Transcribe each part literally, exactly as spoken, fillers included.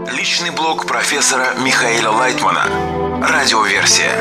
Личный блог профессора Михаила Лайтмана. Радиоверсия.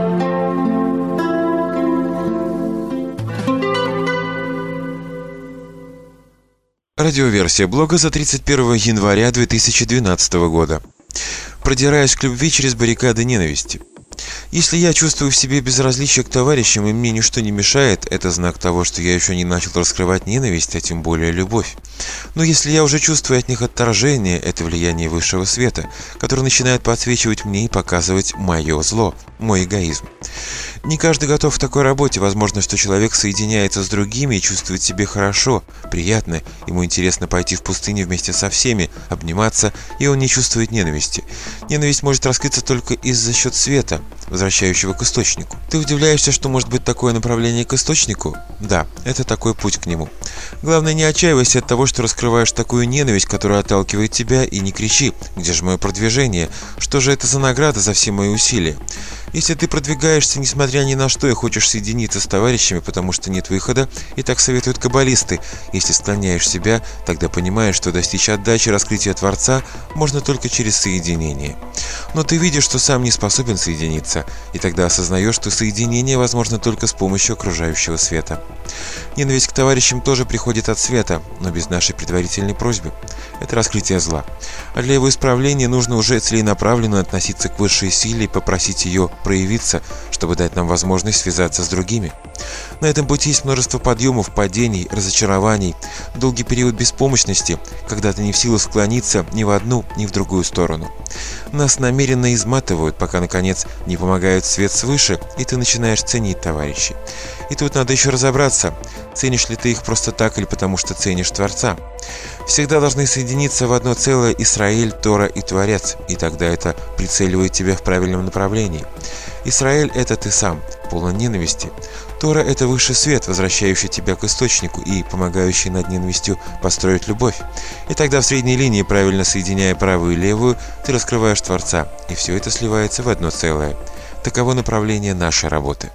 Радиоверсия блога за тридцать первого января две тысячи двенадцатого года. Продираясь к любви через баррикады ненависти. Если я чувствую в себе безразличие к товарищам и мне ничто не мешает, это знак того, что я еще не начал раскрывать ненависть, а тем более любовь. Но если я уже чувствую от них отторжение, это влияние высшего света, который начинает подсвечивать мне и показывать мое зло, мой эгоизм. Не каждый готов к такой работе. Возможно, что человек соединяется с другими и чувствует себя хорошо, приятно. Ему интересно пойти в пустыню вместе со всеми, обниматься, и он не чувствует ненависти. Ненависть может раскрыться только из-за счет света, возвращающего к источнику. Ты удивляешься, что может быть такое направление к источнику? Да, это такой путь к нему. Главное, не отчаивайся от того, что раскрываешь такую ненависть, которая отталкивает тебя, и не кричи: «Где же мое продвижение? Что же это за награда за все мои усилия?» Если ты продвигаешься, несмотря ни на что, и хочешь соединиться с товарищами, потому что нет выхода, и так советуют каббалисты, если склоняешь себя, тогда понимаешь, что достичь отдачи, раскрытия Творца можно только через соединение. Но ты видишь, что сам не способен соединиться, и тогда осознаешь, что соединение возможно только с помощью окружающего света. Ненависть к товарищам тоже приходит от света, но без нашей предварительной просьбы. Это раскрытие зла. А для его исправления нужно уже целенаправленно относиться к высшей силе и попросить ее проявиться, чтобы дать нам возможность связаться с другими. На этом пути есть множество подъемов, падений, разочарований, долгий период беспомощности, когда ты не в силах склониться ни в одну, ни в другую сторону. Нас намеренно изматывают, пока, наконец, не помогает свет свыше, и ты начинаешь ценить товарищей. И тут надо еще разобраться, ценишь ли ты их просто так или потому что ценишь Творца. Всегда должны соединиться в одно целое Исраэль, Тора и Творец, и тогда это прицеливает тебя в правильном направлении. Исраэль – это ты сам, полон ненависти. Тора – это высший свет, возвращающий тебя к источнику и помогающий над ненавистью построить любовь. И тогда в средней линии, правильно соединяя правую и левую, ты раскрываешь Творца, и все это сливается в одно целое. Таково направление нашей работы.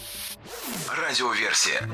Радиоверсия.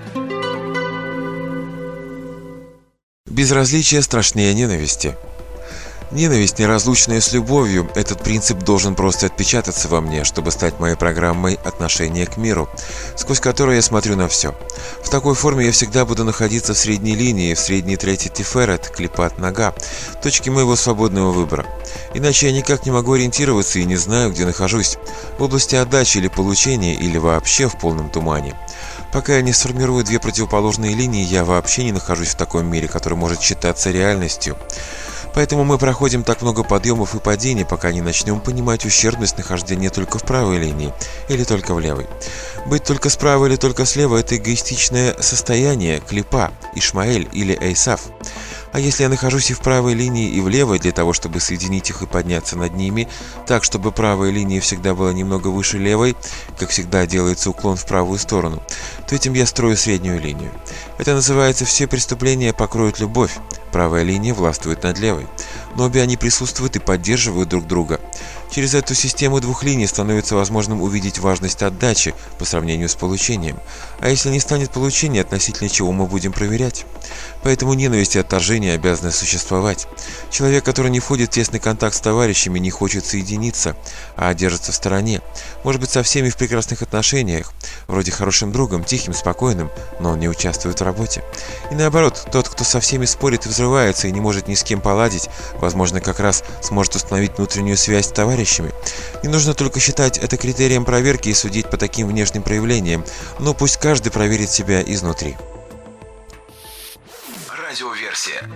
Безразличие страшнее ненависти. Ненависть, неразлучная с любовью, этот принцип должен просто отпечататься во мне, чтобы стать моей программой отношения к миру, сквозь которую я смотрю на все. В такой форме я всегда буду находиться в средней линии, в средней трети Тиферет, клипат нога, точки моего свободного выбора. Иначе я никак не могу ориентироваться и не знаю, где нахожусь, в области отдачи или получения, или вообще в полном тумане. Пока я не сформирую две противоположные линии, я вообще не нахожусь в таком мире, который может считаться реальностью. Поэтому мы проходим так много подъемов и падений, пока не начнем понимать ущербность нахождения только в правой линии или только в левой. Быть только справа или только слева – это эгоистичное состояние, клипа, Ишмаэль или Эйсав. А если я нахожусь и в правой линии, и в левой, для того, чтобы соединить их и подняться над ними, так, чтобы правая линия всегда была немного выше левой, как всегда делается уклон в правую сторону, то этим я строю среднюю линию. Это называется «все преступления покроют любовь». Правая линия властвует над левой. Но обе они присутствуют и поддерживают друг друга. Через эту систему двух линий становится возможным увидеть важность отдачи по сравнению с получением. А если не станет получения, относительно чего мы будем проверять? Поэтому ненависть и отторжение обязаны существовать. Человек, который не входит в тесный контакт с товарищами, не хочет соединиться, а держится в стороне. Может быть, со всеми в прекрасных отношениях, вроде хорошим другом, тихим, спокойным, но он не участвует в работе. И наоборот, тот, кто со всеми спорит и взрывается и не может ни с кем поладить, возможно, как раз сможет установить внутреннюю связь с товарищами. Не нужно только считать это критерием проверки и судить по таким внешним проявлениям, но пусть каждый проверит себя изнутри. Радиоверсия.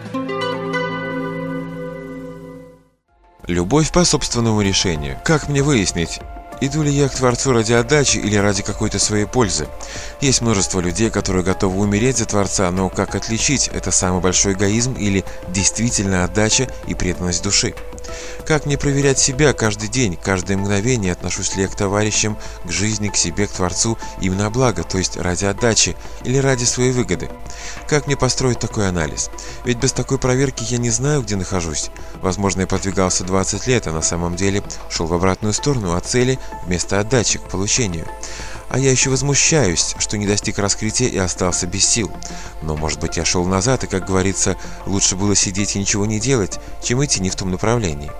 Любовь по собственному решению. Как мне выяснить, иду ли я к Творцу ради отдачи или ради какой-то своей пользы? Есть множество людей, которые готовы умереть за Творца, но как отличить, это самый большой эгоизм или действительно отдача и преданность души? Как мне проверять себя каждый день, каждое мгновение, отношусь ли я к товарищам, к жизни, к себе, к Творцу именно благо, то есть ради отдачи или ради своей выгоды? Как мне построить такой анализ? Ведь без такой проверки я не знаю, где нахожусь. Возможно, я продвигался двадцать лет, а на самом деле шел в обратную сторону от цели вместо отдачи к получению. А я еще возмущаюсь, что не достиг раскрытия и остался без сил. Но, может быть, я шел назад, и, как говорится, лучше было сидеть и ничего не делать, чем идти не в том направлении.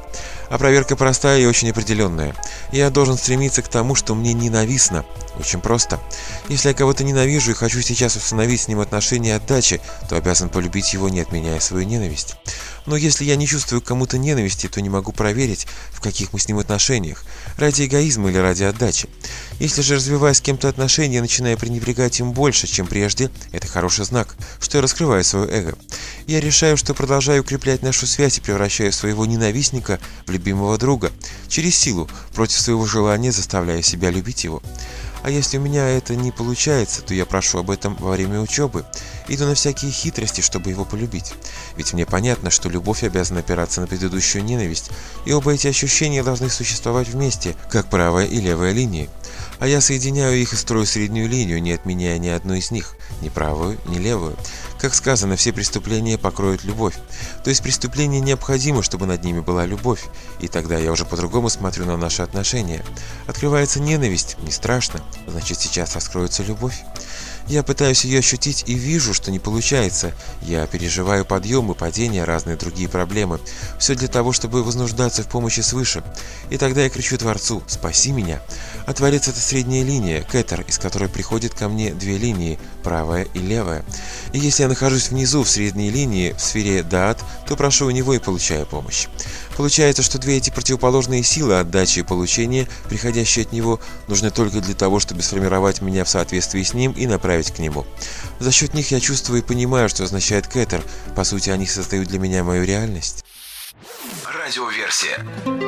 А проверка простая и очень определенная. Я должен стремиться к тому, что мне ненавистно. Очень просто. Если я кого-то ненавижу и хочу сейчас установить с ним отношения отдачи, то обязан полюбить его, не отменяя свою ненависть. Но если я не чувствую к кому-то ненависти, то не могу проверить, в каких мы с ним отношениях, ради эгоизма или ради отдачи. Если же, развивая с кем-то отношения, начинаю пренебрегать им больше, чем прежде, это хороший знак, что я раскрываю свое эго. Я решаю, что продолжаю укреплять нашу связь и превращаю своего ненавистника в любимого друга, через силу, против своего желания заставляя себя любить его. А если у меня это не получается, то я прошу об этом во время учебы, иду на всякие хитрости, чтобы его полюбить. Ведь мне понятно, что любовь обязана опираться на предыдущую ненависть, и оба эти ощущения должны существовать вместе, как правая и левая линии. А я соединяю их и строю среднюю линию, не отменяя ни одной из них, ни правую, ни левую. Как сказано, все преступления покроют любовь. То есть преступления необходимы, чтобы над ними была любовь. И тогда я уже по-другому смотрю на наши отношения. Открывается ненависть, не страшно, значит сейчас раскроется любовь. Я пытаюсь ее ощутить и вижу, что не получается. Я переживаю подъемы, падения, разные другие проблемы. Все для того, чтобы вознуждаться в помощи свыше. И тогда я кричу Творцу: «Спаси меня!» А Творец — это средняя линия, кетер, из которой приходят ко мне две линии, правая и левая. И если я нахожусь внизу, в средней линии, в сфере даат, то прошу у него и получаю помощь. Получается, что две эти противоположные силы, отдачи и получения, приходящие от него, нужны только для того, чтобы сформировать меня в соответствии с ним и направить к нему. За счет них я чувствую и понимаю, что означает кетер. По сути, они создают для меня мою реальность. Радиоверсия.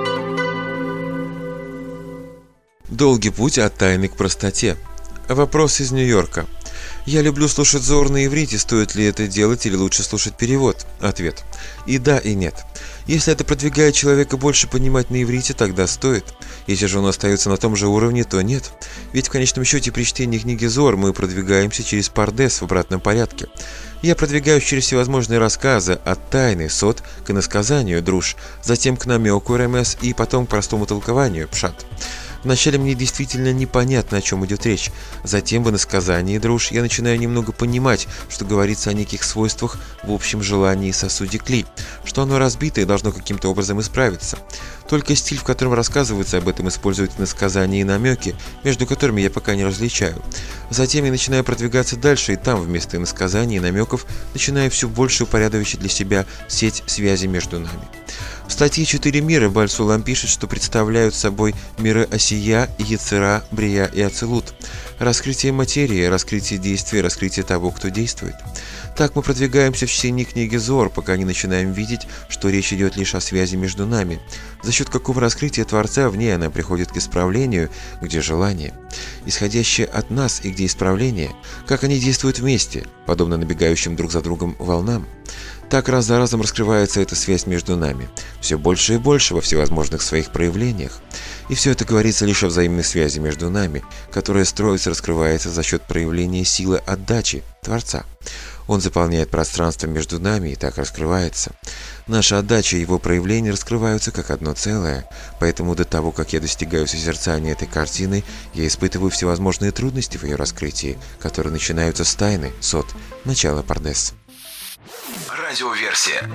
Долгий путь от тайны к простоте. Вопрос из Нью-Йорка. Я люблю слушать Зоар на иврите, стоит ли это делать или лучше слушать перевод? Ответ. И да, и нет. Если это продвигает человека больше понимать на иврите, тогда стоит. Если же он остается на том же уровне, то нет. Ведь в конечном счете при чтении книги Зоар мы продвигаемся через пардес в обратном порядке. Я продвигаюсь через всевозможные рассказы от тайны, сот, к иносказанию, друж, затем к намеку, ремес, и потом к простому толкованию, пшат. Вначале мне действительно непонятно, о чем идет речь. Затем в иносказании, друж, я начинаю немного понимать, что говорится о неких свойствах в общем желании сосуде кли, что оно разбито и должно каким-то образом исправиться. Только стиль, в котором рассказывается об этом, использует иносказания и намеки, между которыми я пока не различаю. Затем я начинаю продвигаться дальше, и там вместо иносказаний и намеков начинаю все больше упорядочивать для себя сеть связи между нами. В статье «Четыре мира» Бааль Сулам пишет, что представляют собой миры Осия, Ецера, Брия и Ацилут. Раскрытие материи, раскрытие действия, раскрытие того, кто действует. Так мы продвигаемся в чтении книги Зоар, пока не начинаем видеть, что речь идет лишь о связи между нами. За счет какого раскрытия Творца в ней она приходит к исправлению, где желание. Исходящее от нас и где исправление, как они действуют вместе, подобно набегающим друг за другом волнам. Так раз за разом раскрывается эта связь между нами, все больше и больше во всевозможных своих проявлениях. И все это говорится лишь о взаимной связи между нами, которая строится и раскрывается за счет проявления силы отдачи Творца. Он заполняет пространство между нами и так раскрывается. Наша отдача и его проявления раскрываются как одно целое, поэтому до того, как я достигаю созерцания этой картины, я испытываю всевозможные трудности в ее раскрытии, которые начинаются с тайны, сот, начала пардес. Радиоверсия.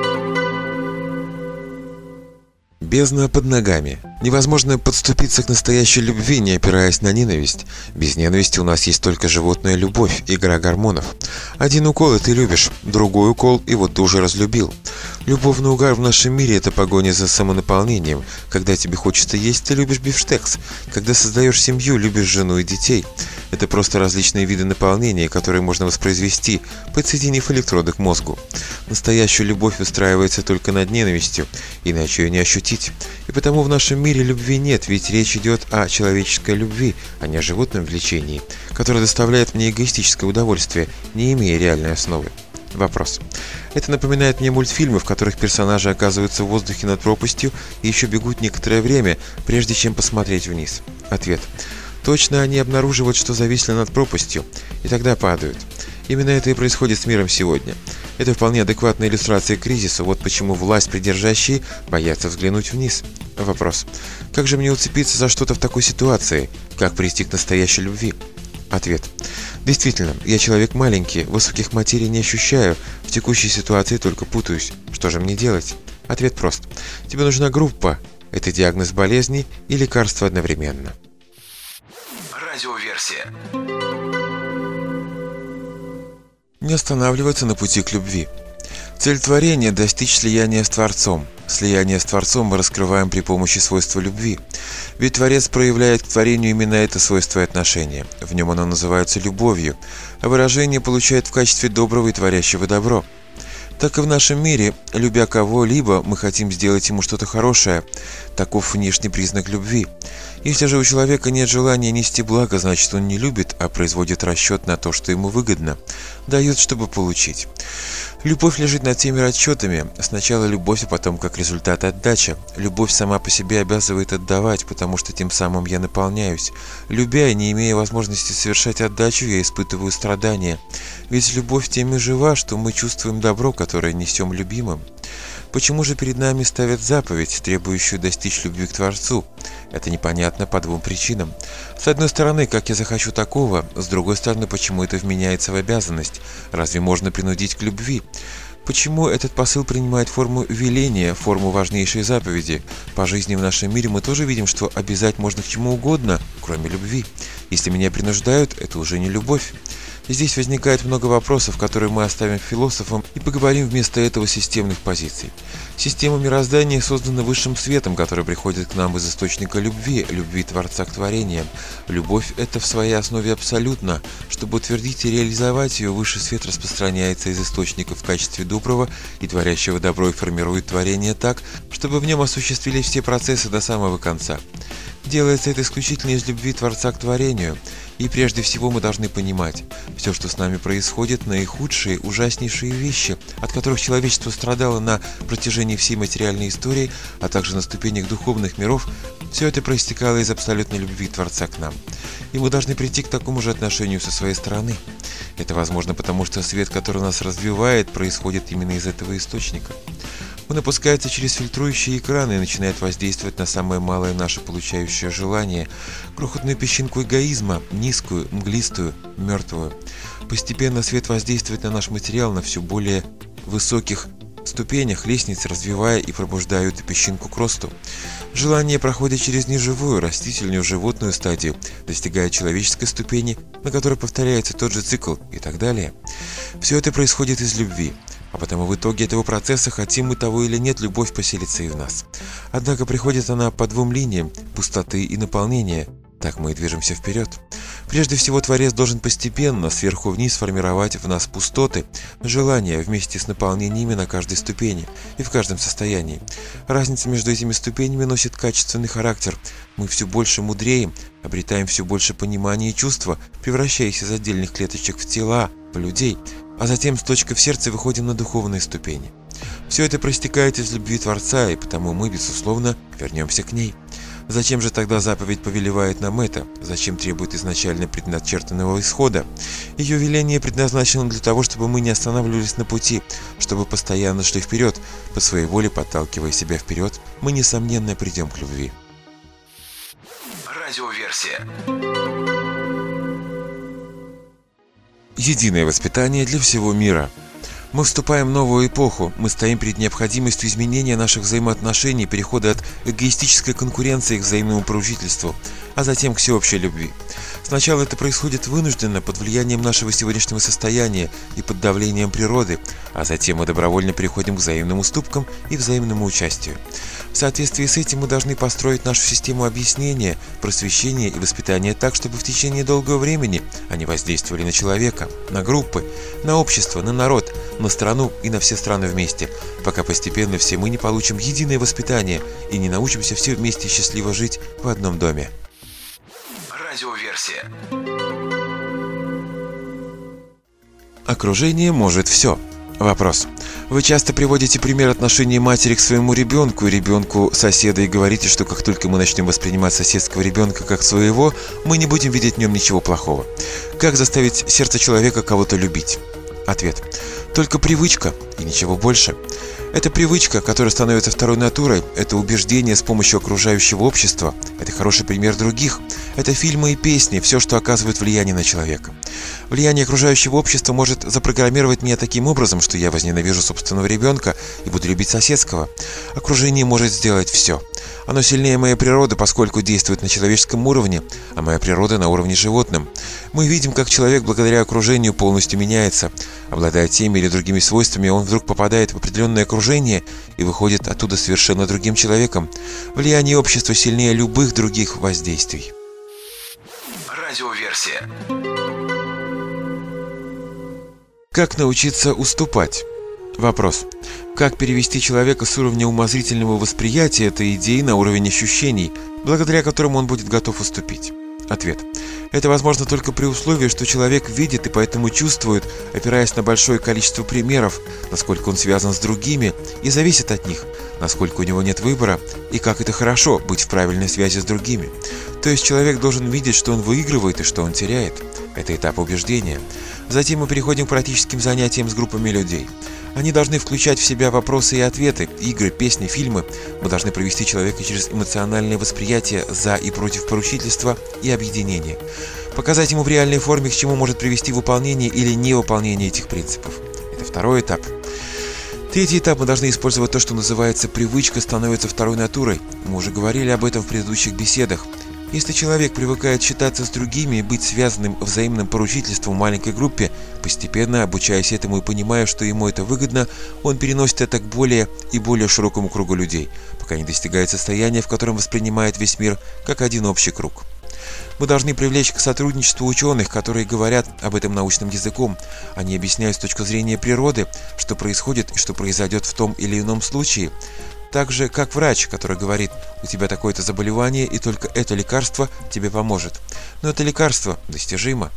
Бездна под ногами. Невозможно подступиться к настоящей любви, не опираясь на ненависть. Без ненависти у нас есть только животная любовь, игра гормонов. Один укол, и ты любишь, другой укол, и вот ты уже разлюбил. Любовный угар в нашем мире – это погоня за самонаполнением. Когда тебе хочется есть, ты любишь бифштекс. Когда создаешь семью, любишь жену и детей. Это просто различные виды наполнения, которые можно воспроизвести, подсоединив электроды к мозгу. Настоящая любовь выстраивается только над ненавистью, иначе ее не ощутить. И потому в нашем мире любви нет, ведь речь идет о человеческой любви, а не о животном влечении, которое доставляет мне эгоистическое удовольствие, не имея реальной основы. Вопрос. Это напоминает мне мультфильмы, в которых персонажи оказываются в воздухе над пропастью и еще бегут некоторое время, прежде чем посмотреть вниз. Ответ. Точно они обнаруживают, что зависли над пропастью, и тогда падают. Именно это и происходит с миром сегодня. Это вполне адекватная иллюстрация кризиса, вот почему власть придержащие боятся взглянуть вниз. Вопрос. Как же мне уцепиться за что-то в такой ситуации? Как прийти к настоящей любви? Ответ. Действительно, я человек маленький, высоких материй не ощущаю, в текущей ситуации только путаюсь. Что же мне делать? Ответ прост. Тебе нужна группа. Это диагноз болезни и лекарство одновременно. Радиоверсия. Не останавливаться на пути к любви. Цель творения – достичь слияния с Творцом. Слияние с Творцом мы раскрываем при помощи свойства любви. Ведь Творец проявляет к творению именно это свойство и отношение. В нем оно называется любовью, а выражение получает в качестве доброго и творящего добро. Так и в нашем мире, любя кого-либо, мы хотим сделать ему что-то хорошее. Таков внешний признак любви. Если же у человека нет желания нести благо, значит он не любит, а производит расчет на то, что ему выгодно, дает, чтобы получить. Любовь лежит над теми расчетами. Сначала любовь, а потом как результат отдача. Любовь сама по себе обязывает отдавать, потому что тем самым я наполняюсь. Любя и не имея возможности совершать отдачу, я испытываю страдания. Ведь любовь тем и жива, что мы чувствуем добро, которое несем любимым. Почему же перед нами ставят заповедь, требующую достичь любви к Творцу? Это непонятно по двум причинам. С одной стороны, как я захочу такого, с другой стороны, почему это вменяется в обязанность? Разве можно принудить к любви? Почему этот посыл принимает форму веления, форму важнейшей заповеди? По жизни в нашем мире мы тоже видим, что обязать можно к чему угодно, кроме любви. Если меня принуждают, это уже не любовь. Здесь возникает много вопросов, которые мы оставим философам и поговорим вместо этого системных позиций. Система мироздания создана высшим светом, который приходит к нам из источника любви, любви Творца к творениям. Любовь – это в своей основе абсолютно. Чтобы утвердить и реализовать ее, высший свет распространяется из источника в качестве доброго и творящего добро и формирует творение так, чтобы в нем осуществились все процессы до самого конца. Делается это исключительно из любви Творца к творению. И прежде всего мы должны понимать, все, что с нами происходит, наихудшие, ужаснейшие вещи, от которых человечество страдало на протяжении всей материальной истории, а также на ступенях духовных миров, все это проистекало из абсолютной любви Творца к нам. И мы должны прийти к такому же отношению со своей стороны. Это возможно потому, что свет, который нас развивает, происходит именно из этого источника. Он опускается через фильтрующие экраны и начинает воздействовать на самое малое наше получающее желание, крохотную песчинку эгоизма, низкую, мглистую, мертвую. Постепенно свет воздействует на наш материал на все более высоких ступенях лестницы, развивая и пробуждая эту песчинку к росту. Желание проходит через неживую, растительную, животную стадию, достигая человеческой ступени, на которой повторяется тот же цикл и так далее. Все это происходит из любви. А потому в итоге этого процесса, хотим мы того или нет, любовь поселится и в нас. Однако приходит она по двум линиям – пустоты и наполнения. Так мы и движемся вперед. Прежде всего, Творец должен постепенно, сверху вниз, формировать в нас пустоты, желания вместе с наполнениями на каждой ступени и в каждом состоянии. Разница между этими ступенями носит качественный характер. Мы все больше мудреем, обретаем все больше понимания и чувства, превращаясь из отдельных клеточек в тела, в людей, а затем с точки в сердце выходим на духовные ступени. Все это проистекает из любви Творца, и потому мы, безусловно, вернемся к ней. Зачем же тогда заповедь повелевает нам это? Зачем требует изначально предначертанного исхода? Ее веление предназначено для того, чтобы мы не останавливались на пути, чтобы постоянно шли вперед, по своей воле подталкивая себя вперед, мы, несомненно, придем к любви. Радиоверсия. Единое воспитание для всего мира. Мы вступаем в новую эпоху, мы стоим перед необходимостью изменения наших взаимоотношений, перехода от эгоистической конкуренции к взаимному поручительству, а затем к всеобщей любви. Сначала это происходит вынужденно, под влиянием нашего сегодняшнего состояния и под давлением природы, а затем мы добровольно переходим к взаимным уступкам и взаимному участию. В соответствии с этим мы должны построить нашу систему объяснения, просвещения и воспитания так, чтобы в течение долгого времени они воздействовали на человека, на группы, на общество, на народ, на страну и на все страны вместе, пока постепенно все мы не получим единое воспитание и не научимся все вместе счастливо жить в одном доме. Радиоверсия. Окружение может все. Вопрос. Вы часто приводите пример отношения матери к своему ребенку и ребенку соседа и говорите, что как только мы начнем воспринимать соседского ребенка как своего, мы не будем видеть в нем ничего плохого. Как заставить сердце человека кого-то любить? Ответ. Только привычка и ничего больше. Это привычка, которая становится второй натурой, это убеждение с помощью окружающего общества, это хороший пример других, это фильмы и песни, все, что оказывает влияние на человека. Влияние окружающего общества может запрограммировать меня таким образом, что я возненавижу собственного ребенка и буду любить соседского. Окружение может сделать все. Оно сильнее моей природы, поскольку действует на человеческом уровне, а моя природа на уровне животном. Мы видим, как человек благодаря окружению полностью меняется. Обладая теми или другими свойствами, он вдруг попадает в определенное окружение и выходит оттуда совершенно другим человеком. Влияние общества сильнее любых других воздействий. Радиоверсия. Как научиться уступать? Вопрос. Как перевести человека с уровня умозрительного восприятия этой идеи на уровень ощущений, благодаря которому он будет готов уступить? Ответ. Это возможно только при условии, что человек видит и поэтому чувствует, опираясь на большое количество примеров, насколько он связан с другими и зависит от них, насколько у него нет выбора и как это хорошо быть в правильной связи с другими. То есть человек должен видеть, что он выигрывает и что он теряет. Это этап убеждения. Затем мы переходим к практическим занятиям с группами людей. Они должны включать в себя вопросы и ответы, игры, песни, фильмы. Мы должны провести человека через эмоциональное восприятие за и против поручительства и объединения. Показать ему в реальной форме, к чему может привести выполнение или невыполнение этих принципов. Это второй этап. Третий этап. Мы должны использовать то, что называется «привычка становится второй натурой». Мы уже говорили об этом в предыдущих беседах. Если человек привыкает считаться с другими и быть связанным взаимным поручительством в маленькой группе, постепенно обучаясь этому и понимая, что ему это выгодно, он переносит это к более и более широкому кругу людей, пока не достигает состояния, в котором воспринимает весь мир как один общий круг. Мы должны привлечь к сотрудничеству ученых, которые говорят об этом научным языком. Они объясняют с точки зрения природы, что происходит и что произойдет в том или ином случае. Так же, как врач, который говорит: у тебя такое-то заболевание, и только это лекарство тебе поможет. Но это лекарство достижимо.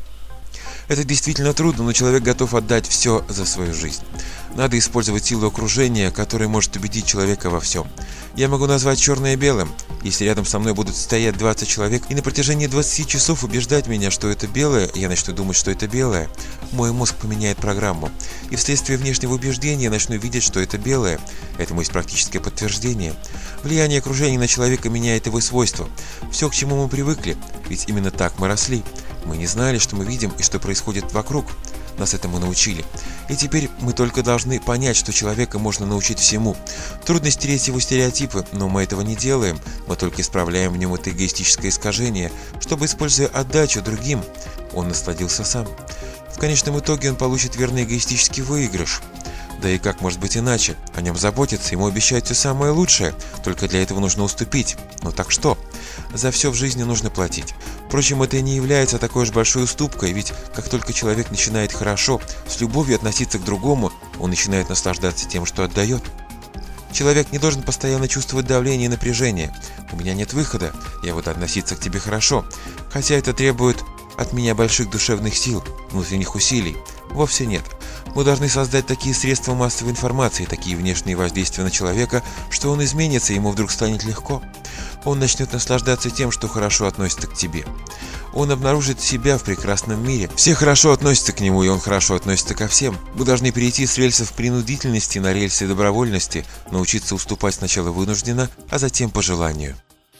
Это действительно трудно, но человек готов отдать все за свою жизнь. Надо использовать силу окружения, которая может убедить человека во всем. Я могу назвать черное белым. Если рядом со мной будут стоять двадцать человек и на протяжении двадцати часов убеждать меня, что это белое, я начну думать, что это белое, мой мозг поменяет программу. И вследствие внешнего убеждения я начну видеть, что это белое. Этому есть практическое подтверждение. Влияние окружения на человека меняет его свойства. Все, к чему мы привыкли, ведь именно так мы росли. Мы не знали, что мы видим и что происходит вокруг. Нас этому научили. И теперь мы только должны понять, что человека можно научить всему. Трудно стереть его стереотипы, но мы этого не делаем. Мы только исправляем в нем это эгоистическое искажение, чтобы, используя отдачу другим, он насладился сам. В конечном итоге он получит верный эгоистический выигрыш. Да и как может быть иначе? О нем заботятся, ему обещают все самое лучшее. Только для этого нужно уступить. Ну так что? За все в жизни нужно платить. Впрочем, это и не является такой уж большой уступкой, ведь как только человек начинает хорошо, с любовью относиться к другому, он начинает наслаждаться тем, что отдает. Человек не должен постоянно чувствовать давление и напряжение. У меня нет выхода, я буду относиться к тебе хорошо, хотя это требует от меня больших душевных сил, внутренних усилий. Вовсе нет. Мы должны создать такие средства массовой информации, такие внешние воздействия на человека, что он изменится, и ему вдруг станет легко. Он начнет наслаждаться тем, что хорошо относится к тебе. Он обнаружит себя в прекрасном мире. Все хорошо относятся к нему, и он хорошо относится ко всем. Мы должны перейти с рельсов принудительности на рельсы добровольности, научиться уступать сначала вынужденно, а затем по желанию.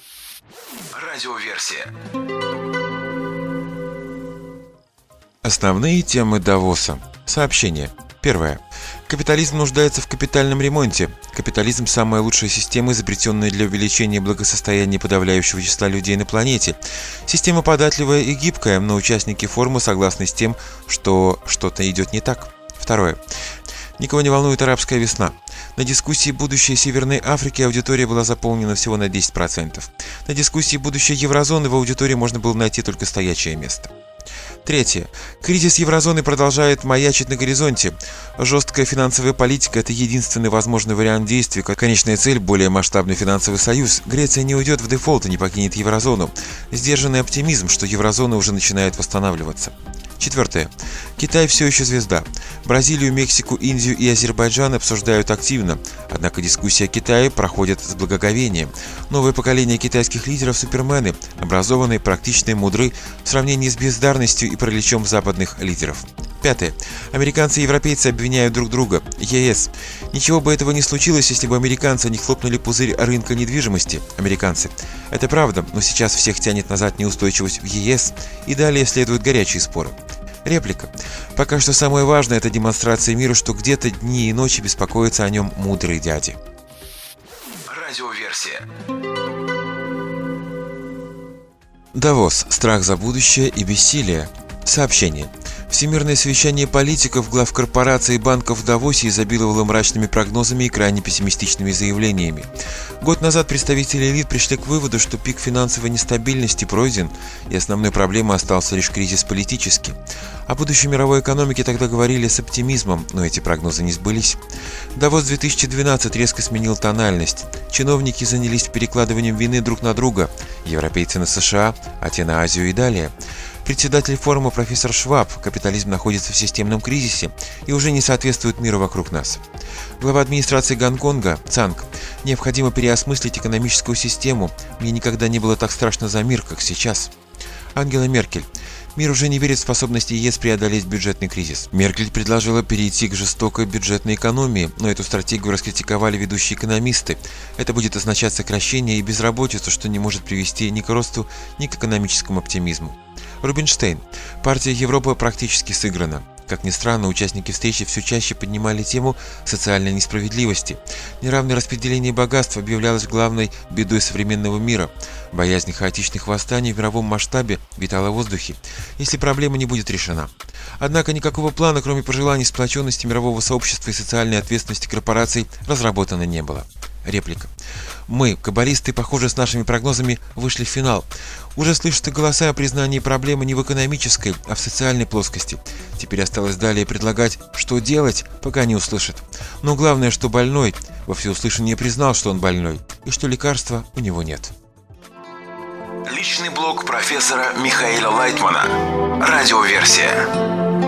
Радиоверсия. Основные темы Давоса. Сообщение. Первое. Капитализм нуждается в капитальном ремонте. Капитализм – самая лучшая система, изобретенная для увеличения благосостояния подавляющего числа людей на планете. Система податливая и гибкая, но участники форума согласны с тем, что что-то идет не так. Второе. Никого не волнует арабская весна. На дискуссии «Будущее Северной Африки» аудитория была заполнена всего на десять процентов. На дискуссии «Будущее Еврозоны» в аудитории можно было найти только стоячее место. Третье. Кризис еврозоны продолжает маячить на горизонте. Жесткая финансовая политика – это единственный возможный вариант действий, как конечная цель – более масштабный финансовый союз. Греция не уйдет в дефолт и не покинет еврозону. Сдержанный оптимизм, что еврозона уже начинает восстанавливаться. Четвертое. Китай все еще звезда. Бразилию, Мексику, Индию и Азербайджан обсуждают активно. Однако дискуссии о Китае проходят с благоговением. Новое поколение китайских лидеров – супермены, образованные, практичные, мудры в сравнении с бездарностью и параличом западных лидеров. Пятое. Американцы и европейцы обвиняют друг друга. ЕС. Ничего бы этого не случилось, если бы американцы не хлопнули пузырь рынка недвижимости. Американцы. Это правда, но сейчас всех тянет назад неустойчивость в ЕС, и далее следуют горячие споры. Реплика. Пока что самое важное – это демонстрация миру, что где-то дни и ночи беспокоятся о нем мудрые дяди. Радиоверсия. Давос. Страх за будущее и бессилие. Сообщение. Всемирное совещание политиков, глав корпораций и банков в Давосе изобиловало мрачными прогнозами и крайне пессимистичными заявлениями. Год назад представители элит пришли к выводу, что пик финансовой нестабильности пройден, и основной проблемой остался лишь кризис политический. О будущей мировой экономике тогда говорили с оптимизмом, но эти прогнозы не сбылись. Давос две тысячи двенадцать резко сменил тональность. Чиновники занялись перекладыванием вины друг на друга, европейцы на США, а те на Азию и далее. Председатель форума профессор Шваб: капитализм находится в системном кризисе и уже не соответствует миру вокруг нас. Глава администрации Гонконга Цанг: необходимо переосмыслить экономическую систему, мне никогда не было так страшно за мир, как сейчас. Ангела Меркель: мир уже не верит в способности ЕС преодолеть бюджетный кризис. Меркель предложила перейти к жестокой бюджетной экономии, но эту стратегию раскритиковали ведущие экономисты. Это будет означать сокращение и безработицу, что не может привести ни к росту, ни к экономическому оптимизму. Рубинштейн: партия Европа практически сыграна. Как ни странно, участники встречи все чаще поднимали тему социальной несправедливости. Неравное распределение богатств объявлялось главной бедой современного мира. Боязнь хаотичных восстаний в мировом масштабе витала в воздухе, если проблема не будет решена. Однако никакого плана, кроме пожеланий сплоченности мирового сообщества и социальной ответственности корпораций, разработано не было. Реплика. Мы, каббалисты, похоже, с нашими прогнозами вышли в финал. Уже слышаты голоса о признании проблемы не в экономической, а в социальной плоскости. Теперь осталось далее предлагать, что делать, пока не услышат. Но главное, что больной во всеуслышание признал, что он больной, и что лекарства у него нет. Личный блог профессора Михаила Лайтмана. Радиоверсия.